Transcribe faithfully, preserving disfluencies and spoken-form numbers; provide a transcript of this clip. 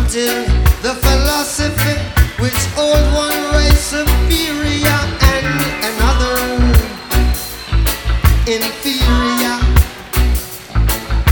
until the philosophy which old one race superior